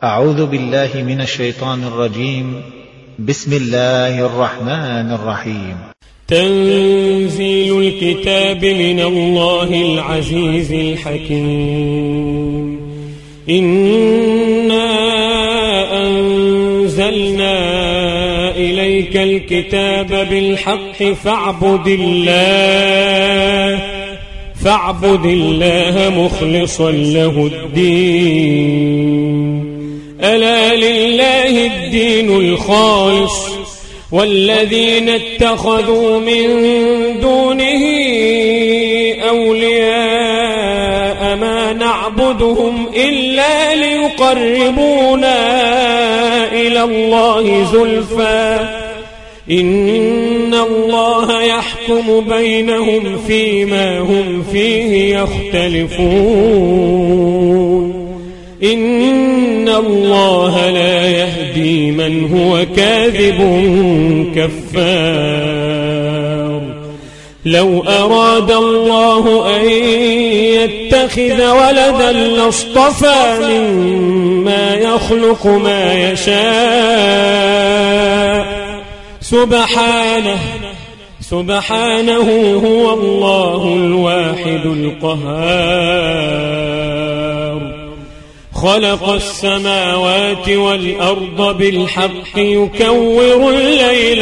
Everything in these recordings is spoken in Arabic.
أعوذ بالله من الشيطان الرجيم. بسم الله الرحمن الرحيم. تنزيل الكتاب من الله العزيز الحكيم. إنا أنزلنا إليك الكتاب بالحق فاعبد الله مخلصا له الدين. ألا لله الدين الخالص والذين اتخذوا من دونه أولياء ما نعبدهم إلا ليقربونا إلى الله زلفى إن الله يحكم بينهم فيما هم فيه يختلفون. إن الله لا يهدي من هو كاذب كفار. لو أراد الله أن يتخذ ولدا لاصطفى مما يخلق ما يشاء سبحانه هو الله الواحد القهار. خلق السماوات والأرض بالحق يكور الليل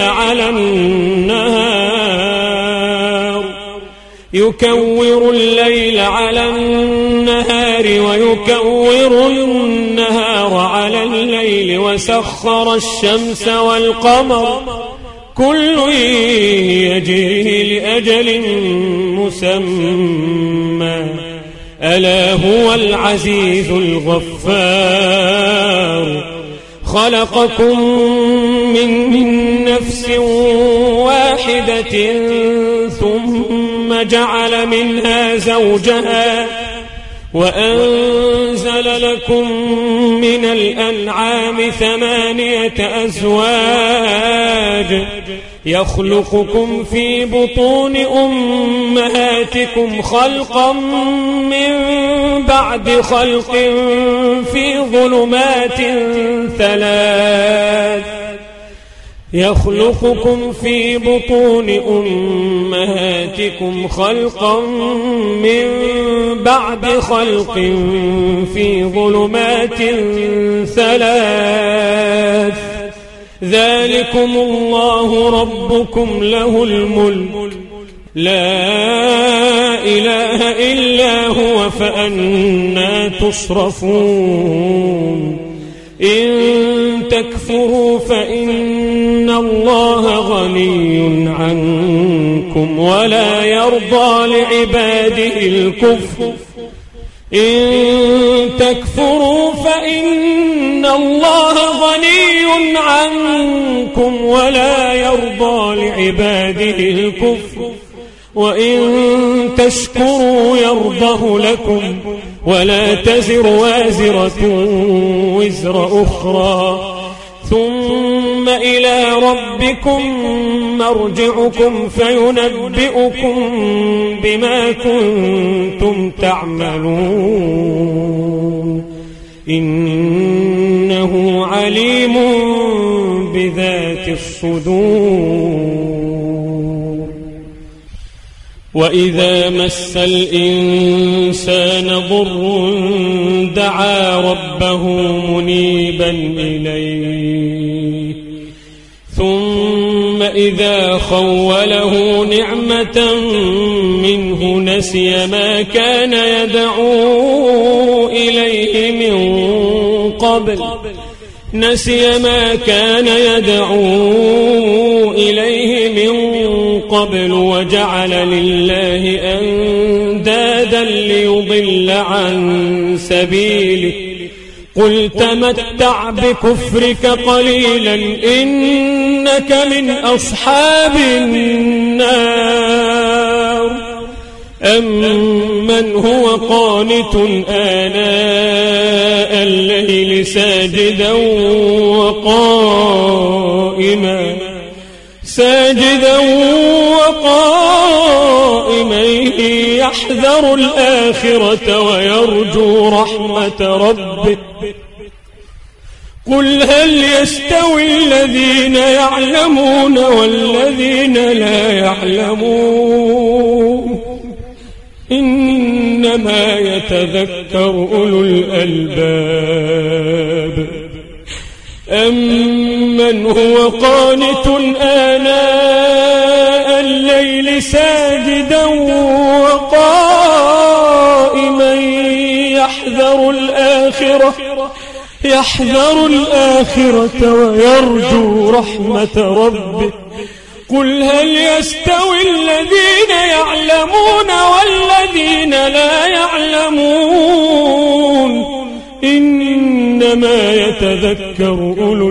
على النهار ويكور النهار على الليل وسخر الشمس والقمر كل يجري لأجل مسمى ألا هو العزيز الغفار. خلقكم من نفس واحدة ثم جعل منها زوجها وأنزل لكم من الأنعام 8 أزواج يخلقكم في بطون أمهاتكم خلقا من بعد خلق في ظلمات 3 يخلقكم في بطون أمهاتكم خلقا من بعد خلق في ظلمات 3 ذلكم الله ربكم له الملك لا إله إلا هو فأنى تصرفون. إن تكفروا فإن الله غني عنكم ولا يرضى لعباده الكفر. إن تكفروا فإن الله غني عنكم ولا يرضى لعباده الكفر وإن تشكروا يرضه لكم ولا تزر وازرة وزر أخرى ثم إلى ربكم مرجعكم فينبئكم بما كنتم تعملون. إنه عليم بذات الصدور. وإذا مس الإنسان ضر دعا ربه منيبا إليه ثم إذا خوله نعمة منه نسي ما كان يدعو إليه من قبل وجعل لله أندادا ليضل عن سبيله. قل تمتع بكفرك قليلا إنك من أصحاب النار. أمن هو قانت آناء الليل ساجدا وقائما يحذر الآخرة ويرجو رحمة ربه قل هل يستوي الذين يعلمون والذين لا يعلمون إنما يتذكر أولو الألباب أمن هو قانت آناء الليل ساجدا وقائما يحذر الآخرة ويرجو رحمة ربه قل هل يستوي الذين يعلمون والذين لا يعلمون إنما يتذكر أولو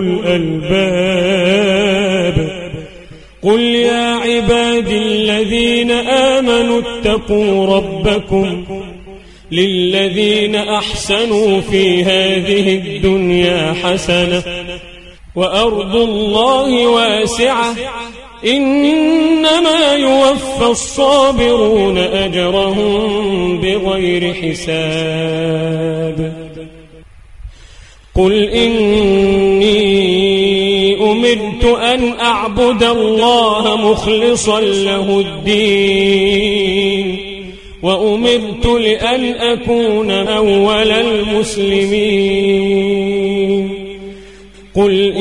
الألباب قل يا عبادي الذين آمنوا اتقوا ربكم للذين أحسنوا في هذه الدنيا حسنة وأرض الله واسعة إنما يوفى الصابرون أجرهم بغير حساب قل إني أمرت أن أعبد الله مخلصا له الدين وأمرت لأن أكون أول المسلمين قل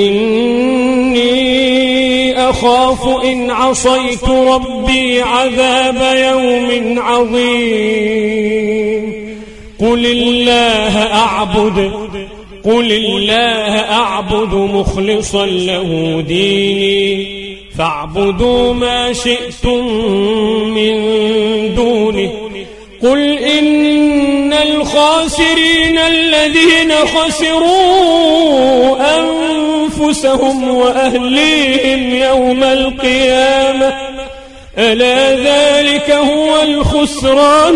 إني أخاف إن عصيت ربي عذاب يوم عظيم قل الله أعبد مخلصا له ديني فاعبدوا ما شئتم من دونه قل إن الخاسرين الذين خسروا أنفسهم وأهليهم يوم القيامة ألا ذلك هو الخسران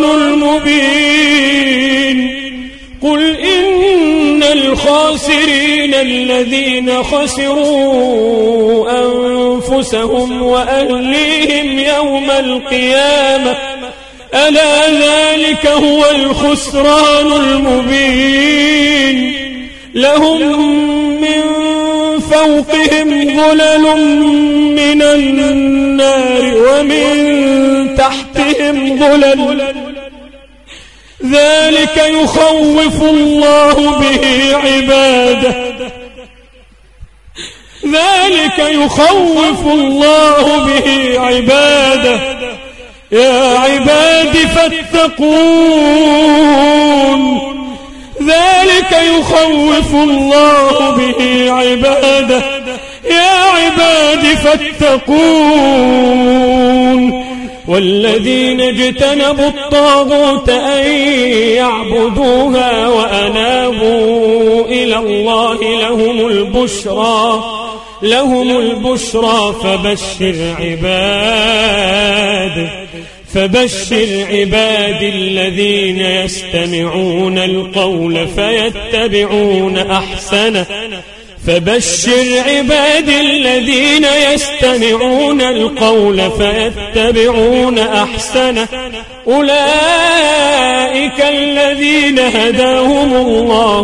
المبين قل إن الخاسرين الذين خسروا أنفسهم وأهليهم يوم القيامة ألا ذلك هو الخسران المبين لهم من فوقهم ظلل من النار ومن تحتهم ظلل ذلك يخوف الله به عباده يا عباد فاتقون ذلك يخوف الله به عباده يا عباد فاتقون والذين اجتنبوا الطاغوت أن يعبدوها وأنابوا إلى الله لهم البشرى فبشر عباد الذين يستمعون القول فيتبعون أحسنه أولئك الذين هداهم الله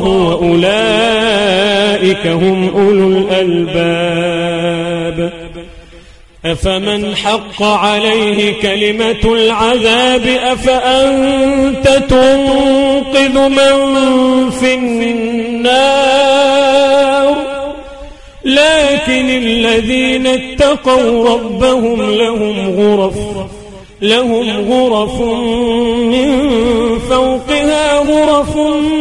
وأولئك هم أولو الألباب أفمن حق عليه كلمة العذاب أفأنت تنقذ من في النار لكن الذين اتقوا ربهم لهم غرف من فوقها غرف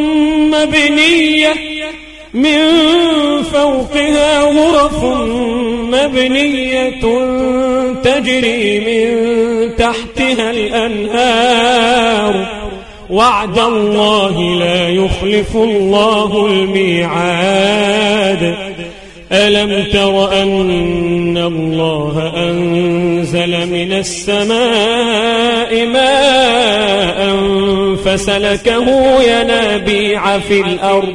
مبنية تجري من تحتها الأنهار وعد الله لا يخلف الله الميعاد ألم تر أن الله أنزل من السماء ماء فسلكه ينابيع في الأرض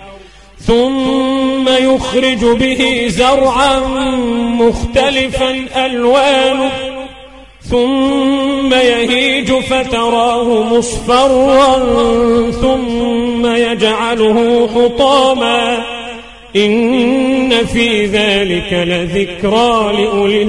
ثم يخرج به زرعا مختلفا ألوانه ثم يهيج فتراه مصفرا ثم يجعله حطاما إن في ذلك لذكرى لأولي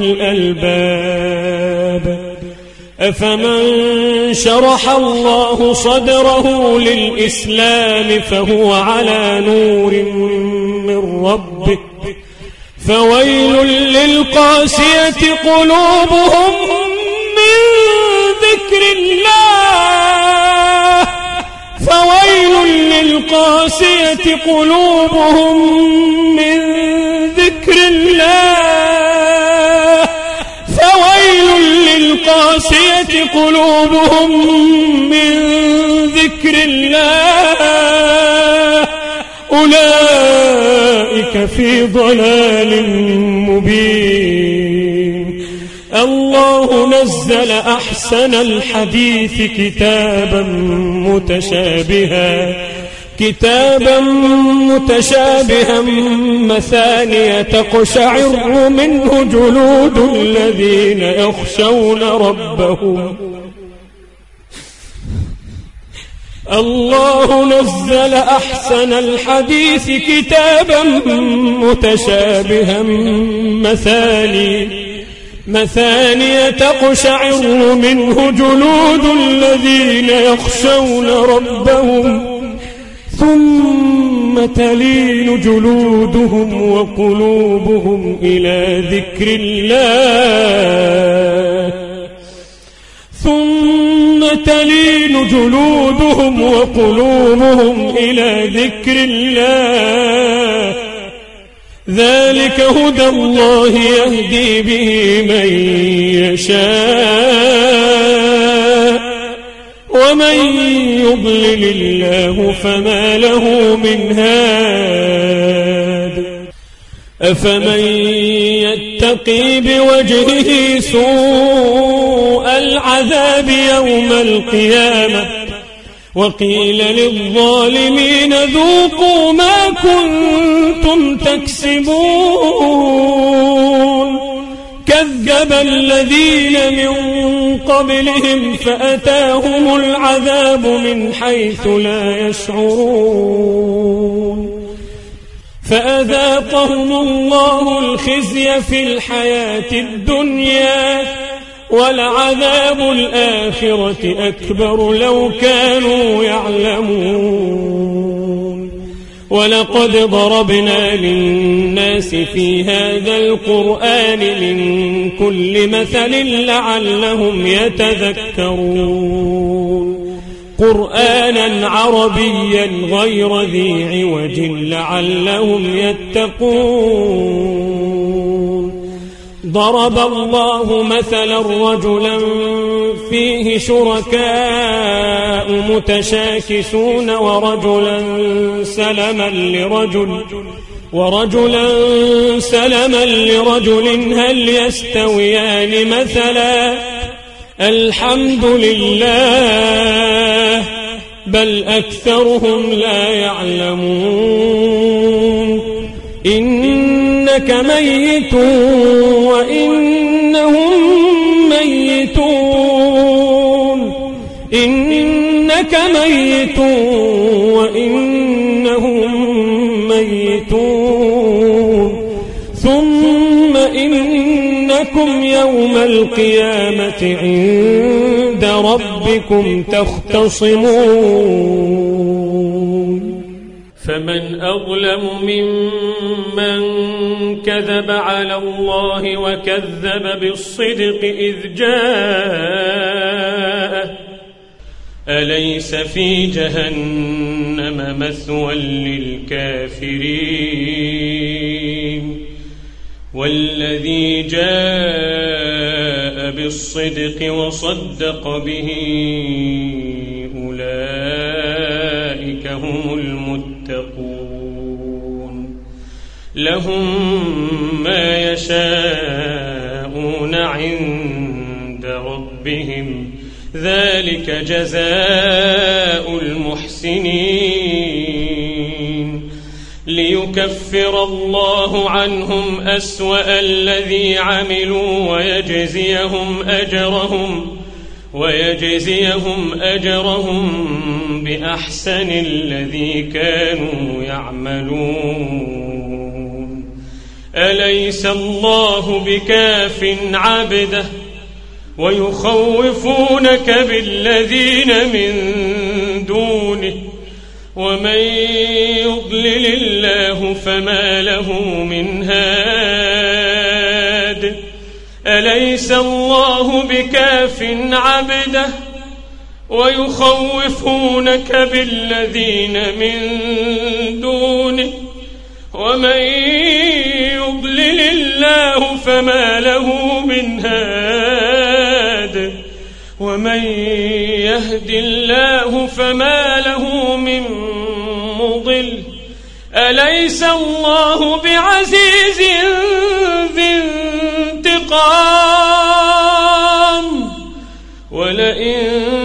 الألباب أفمن شرح الله صدره للإسلام فهو على نور من ربه فويل للقاسية قلوبهم من ذكر الله فويل للقاسية قلوبهم من ذكر الله فويل للقاسية قلوبهم من ذكر الله أولئك في ضلال مبين الله نزل أحسن الحديث كتابا متشابها مثانية تقشعر منه جلود الذين يخشون ربهم الله نزل أحسن الحديث كتابا متشابها مثانية تقشعر منه جلود الذين يخشون ربهم ثم تلين جلودهم وقلوبهم إلى ذكر الله ثم تلين جلودهم وقلوبهم إلى ذكر الله ذلك هدى الله يهدي به من يشاء ومن يضلل الله فما له من هاد أفمن يتقي بوجهه سوء العذاب يوم القيامة وقيل للظالمين ذوقوا ما كنتم تكسبون كذب الذين من قبلهم فأتاهم العذاب من حيث لا يشعرون فأذاقهم الله الخزي في الحياة الدنيا ولعذاب الآخرة أكبر لو كانوا يعلمون ولقد ضربنا للناس في هذا القرآن من كل مثل لعلهم يتذكرون قرآنا عربيا غير ذي عوج لعلهم يتقون ضرب الله مثلا رجلا فيه شركاء متشاكسون ورجلا سلما لرجل هل يستويان مثلا الحمد لله بل أكثرهم لا يعلمون إنك ميت وإنهم ميتون إنك ميت وإنهم ميتون ثم إنكم يوم القيامة عند ربكم تختصمون فمن أظلم ممن كذب على الله وكذب بالصدق إذ جاءه أليس في جهنم مثوى للكافرين والذي جاء بالصدق وصدق به أولئك هم المتقون لهم ما يشاءون عند ربهم ذلك جزاء المحسنين ليكفر الله عنهم أسوأ الذي عملوا ويجزيهم أجرهم بأحسن الذي كانوا يعملون أليس الله بكاف عبده ويخوفونك بالذين من دونه ومن يضلل الله فما له من هاد أليس الله بكاف عبده ويخوفونك بالذين من دونه ومن يضلل الله فما له من هاد ومن يهد الله فما له من مضل أليس الله بعزيز ذي انتقام ولئن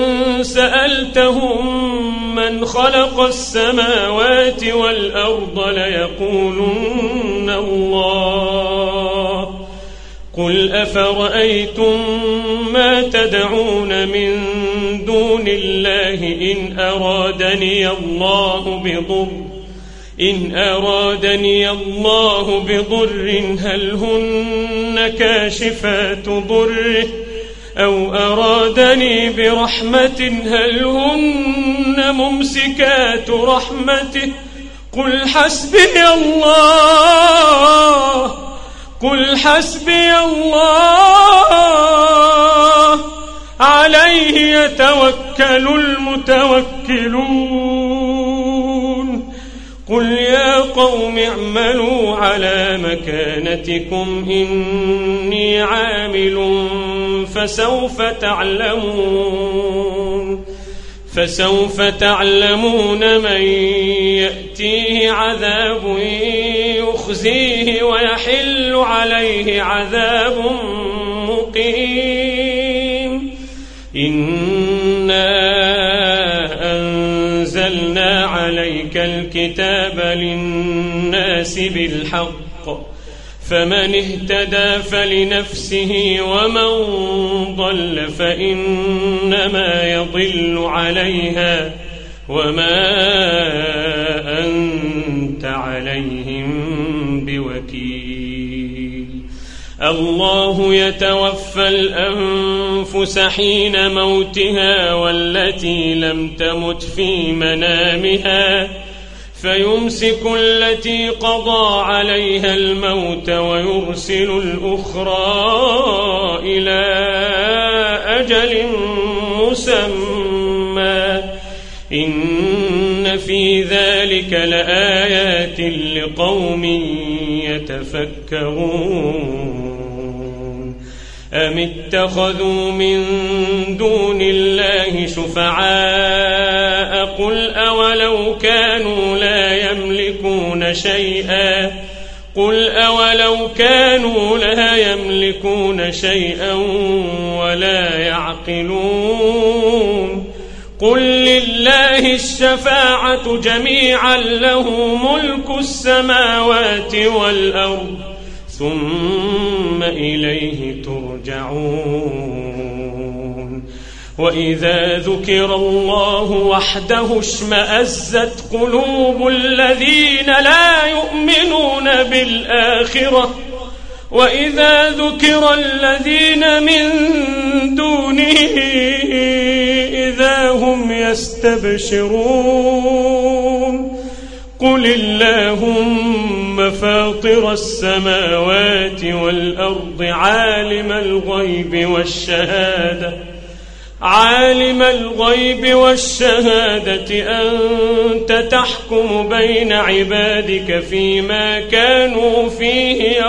سألتهم من خلق السماوات والأرض ليقولن الله قل أفرأيتم ما تدعون من دون الله إن أرادني الله بضر هل هن كاشفات ضره أو أرادني برحمة هل هن ممسكات رحمته قل حسبي الله عليه يتوكل المتوكلون قل يا قوم اعملوا على مكانتكم إني عامل فسوف تعلمون من يأتيه عذاب يخزيه ويحل عليه عذاب مقيم إنا أنزلنا عليك الكتاب للناس بالحق فمن اهتدى فلنفسه ومن ضل فإنما يضل عليها وما أنت عليهم بوكيل الله يتوفى الأنفس حين موتها والتي لم تمت في منامها فيمسك التي قضى عليها الموت ويرسل الأخرى إلى أجل مسمى إن في ذلك لآيات لقوم يتفكرون أم اتخذوا من دون الله شفعاء قل أولو كانوا لا يملكون شيئا ولا يعقلون قل لله الشفاعة جميعا له ملك السماوات والأرض ثم إليه ترجعون وإذا ذكر الله وحده اشمأزت قلوب الذين لا يؤمنون بالآخرة وإذا ذكر الذين من دونه إذا هم يستبشرون قل اللهم فاطر السماوات والأرض عالم الغيب والشهادة أنت تحكم بين عبادك فيما كانوا فيه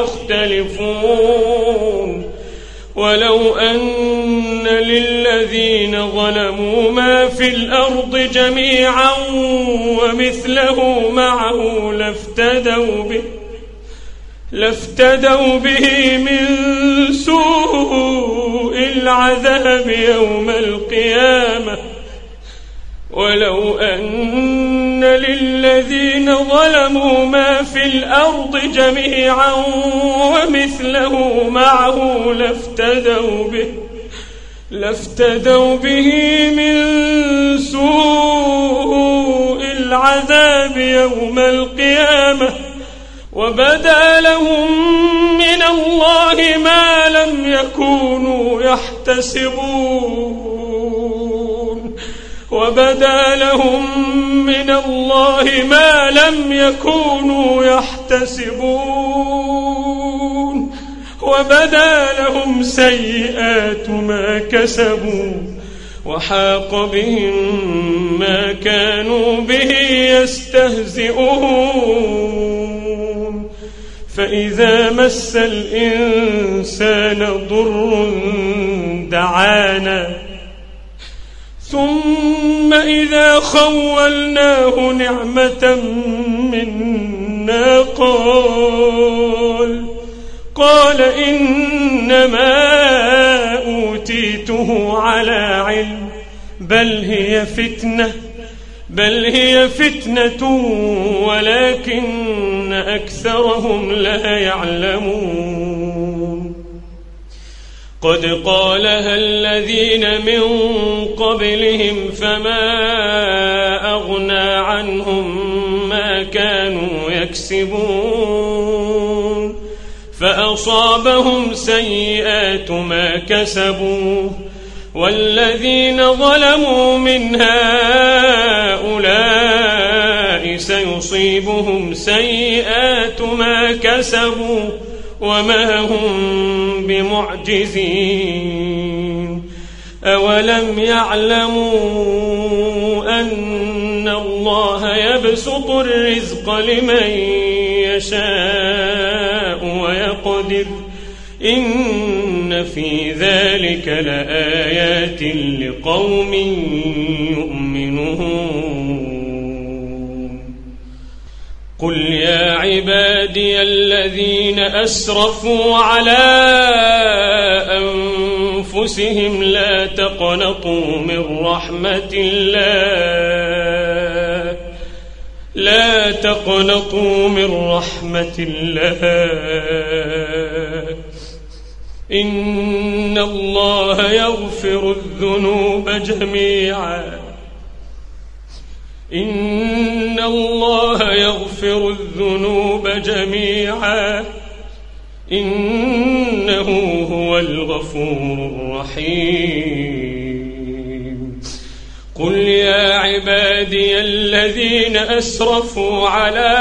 يختلفون ولو أن للذين ظلموا ما في الأرض جميعا ومثله معه لافتدوا به من سوء العذاب يوم القيامة ولو أن للذين ظلموا ما في الأرض جميعا ومثله معه لافتدوا به من سوء العذاب يوم القيامة وبدا لهم من الله ما لم يكونوا يحتسبون وبدا لهم من الله ما لم يكونوا يحتسبون وبدا لهم سيئات ما كسبوا وحاق بهم ما كانوا به يستهزئون فإذا مس الإنسان ضر دعانا ثم إذا خولناه نعمة منا قال إنما أوتيته على علم بل هي فتنة ولكن أكثرهم لا يعلمون قد قالها الذين من قبلهم فما أغنى عنهم ما كانوا يكسبون فأصابهم سيئات ما كسبوا والذين ظلموا من هؤلاء سيصيبهم سيئات ما كسبوا وما هم بمعجزين أولم يعلموا أن الله يبسط الرزق لمن يشاء ويقدر إن في ذلك لآيات لقوم يؤمنون قل يا عبادي الذين أسرفوا على أنفسهم لا تقنطوا من رحمة الله إن الله يغفر الذنوب جميعا إنه هو الغفور الرحيم قل يا عبادي الذين أسرفوا على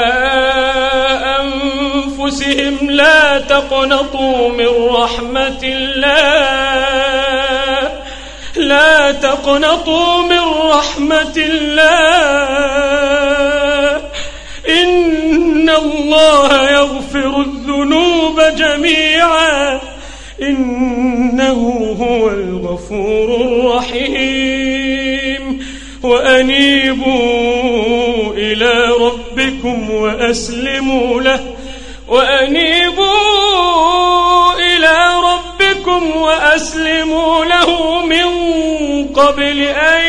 أنفسهم لا تقنطوا من رحمة الله إن الله يغفر الذنوب جميعا إنه هو الغفور الرحيم وأنيبوا إلى ربكم وأسلموا له من قبل أن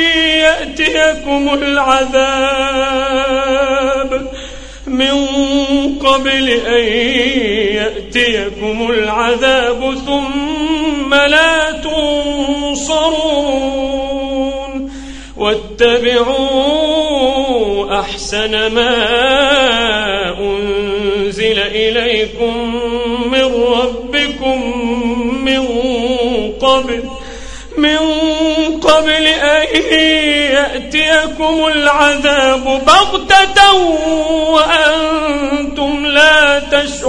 يأتيكم العذاب ثم لا تنصرون واتبعوا أحسن ما أنزل إليكم من ربكم من قبل أن يأتيكم العذاب بغتة وأنتم لا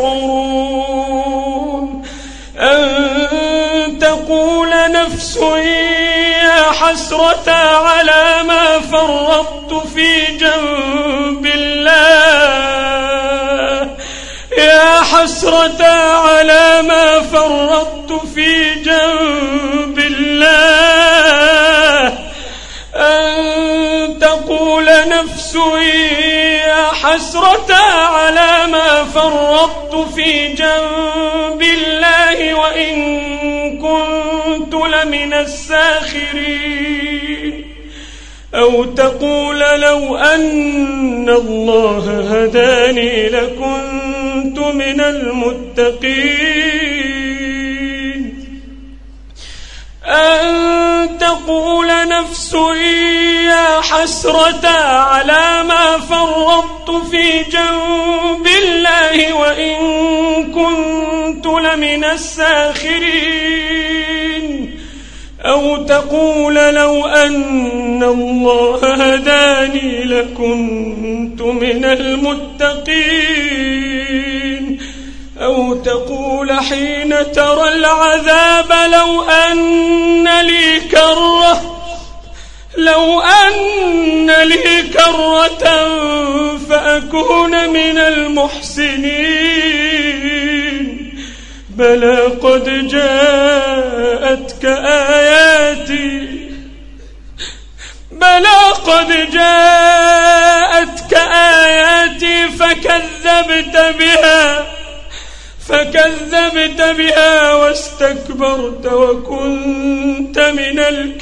تشعرون أن تقول نفس يا حسرة على ما فرطت في جنب الله يا حسرة على ما فرطت في جنب الله أن تقول نفس يا حسرة على ما فرطت في جنب الله وإن كنت لمن الساخرين أو تقول لو أن الله هداني لكنت من المتقين أن تقول نفس يا حسرة على ما فرطت في جنب الله تكون من الساخرين أو تقول لو أن الله هداني لكنت من المتقين أو تقول حين ترى العذاب لو أن لي كرة فأكون من المحسنين بلى قد جاءتك آياتي فكذبت بها واستكبرت وكنت من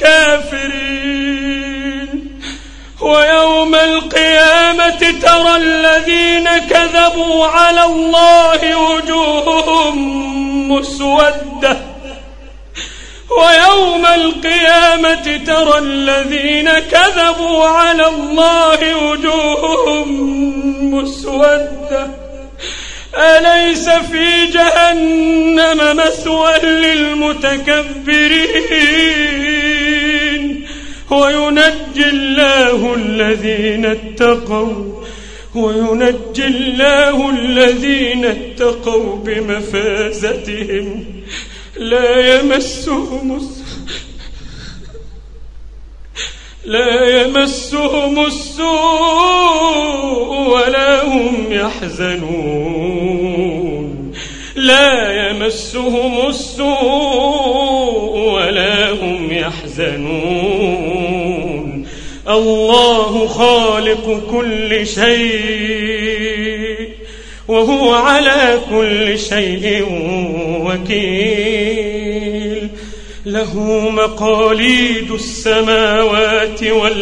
الكافرين ويوم القيامة ترى الذين كذبوا على الله وجوههم مسودة أليس في جهنم مثوى للمتكبرين وينجي الله الذين اتقوا بمفازتهم لا يمسهم السوء ولا هم يحزنون الله خالق كل شيء وهو على كل شيء وكيل له مقاليد السماوات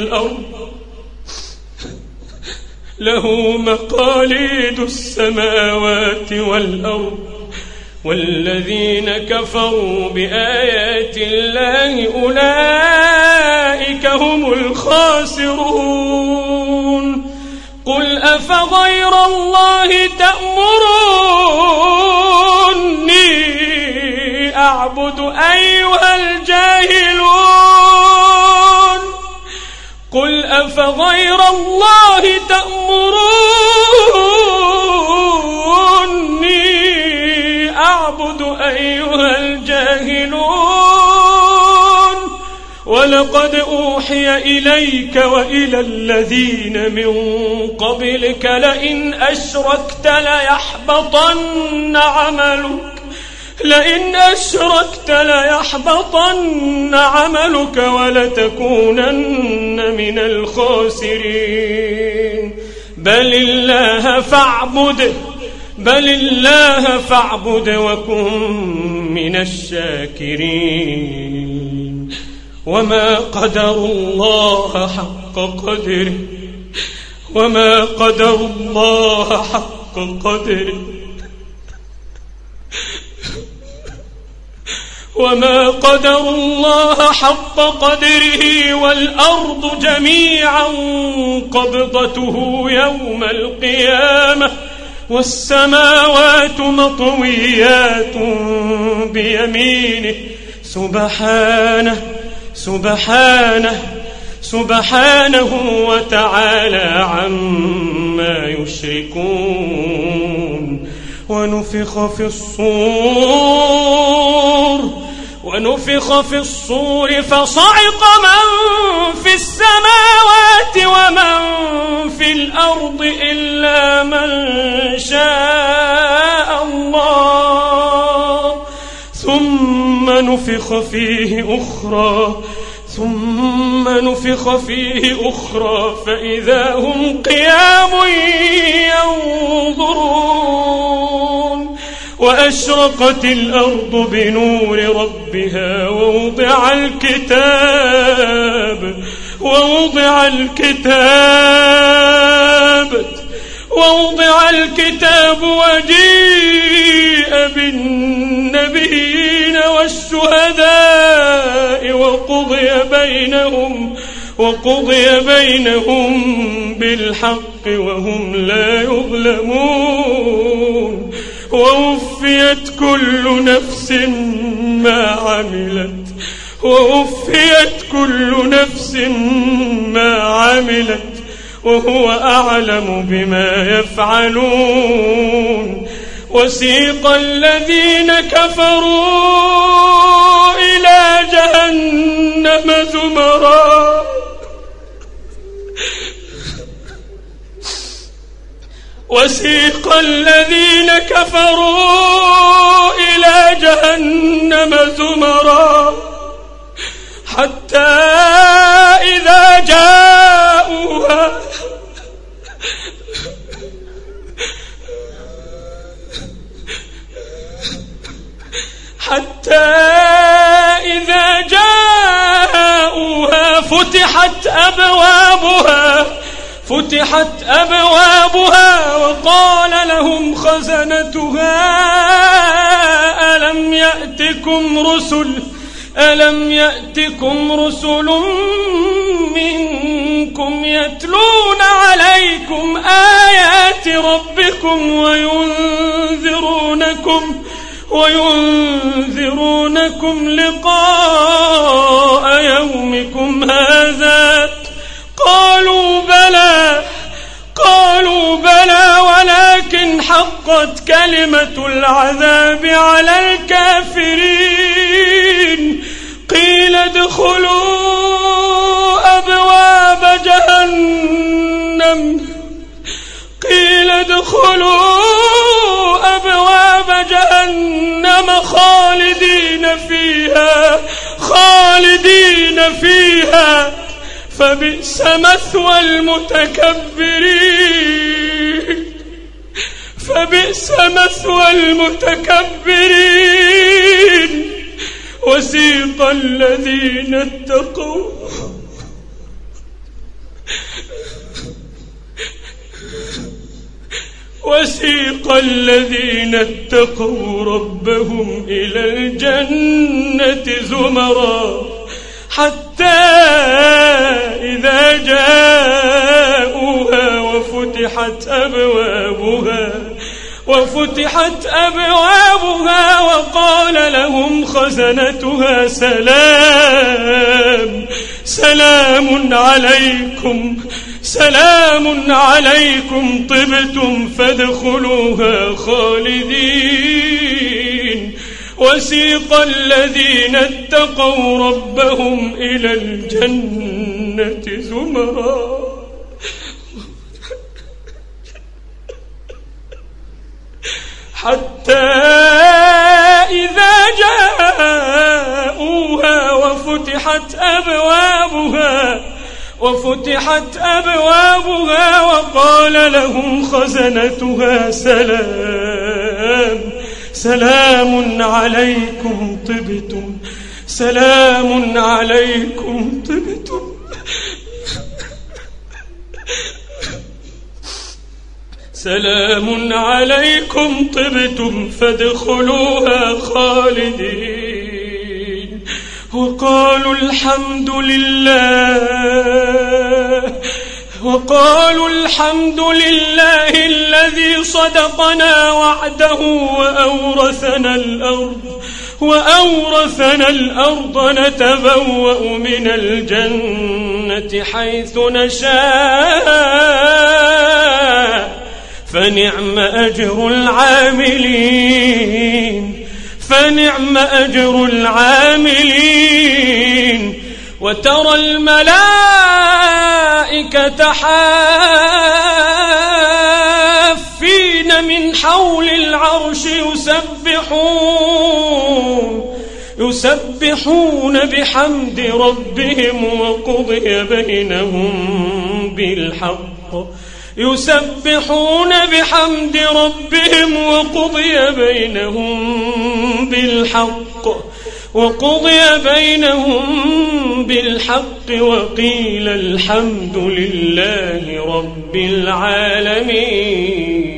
والأرض والذين كفروا بآيات الله أولئك هم الخاسرون قل أفغير الله تأمروني أعبد أيها الجاهلون قل أفغير الله تأمروني أعبد أيها الجاهلون ولقد أوحي إليك وإلى الذين من قبلك لئن أشركت ليحبطن عملك ولتكونن من الخاسرين بل الله فاعبد وكن من الشاكرين وما قدروا الله حق قدره والأرض جميعا قبضته يوم القيامة والسماوات مطويات بيمينه سبحانه وتعالى عما يشركون ونفخ في الصور فصعق من في السماوات ومن في الأرض إلا من شاء الله ثم نفخ فيه أخرى فإذا هم قيام ينظرون وأشرقت الأرض بنور ربها ووضع الكتاب وجيء بالنبيين والشهداء وقضي بينهم بالحق وهم لا يظلمون ووفيت ووفيت كل نفس ما عملت كل نفس ما عملت وهو أعلم بما يفعلون. وسيق الذين كفروا إلى جهنم زمرا وسيق الذين كفروا إلى جهنم زمرا حتى إذا جاءوها فتحت أبوابها وقال لهم خزنتها ألم يأتكم رسل منكم يتلون عليكم آيات ربكم وينذرونكم لقاء يومكم هذا؟ قالوا بلى ولكن حقت كلمة العذاب على الكافرين. قيل ادخلوا أبواب جهنم خالدين فيها فبئس مثوى المتكبرين. وسيق الذين اتقوا ربهم إلى الجنة زمرا حتى إذا جاءوها وفتحت أبوابها وقال لهم خزنتها سلام عليكم طبتم فادخلوها خالدين. وسيق الذين اتقوا ربهم إلى الجنة زمرا حتى إذا جاءوها وفتحت أبوابها وقال لهم خزنتها سلام عليكم طبتم فادخلوها خالدين. وقالوا الحمد لله الذي صدقنا وعده وأورثنا الأرض نتبوأ من الجنة حيث نشاء فنعم أجر العاملين. وترى الملائكة حافين من حول العرش يسبحون بحمد ربهم وقضي بينهم بالحق وقيل الحمد لله رب العالمين.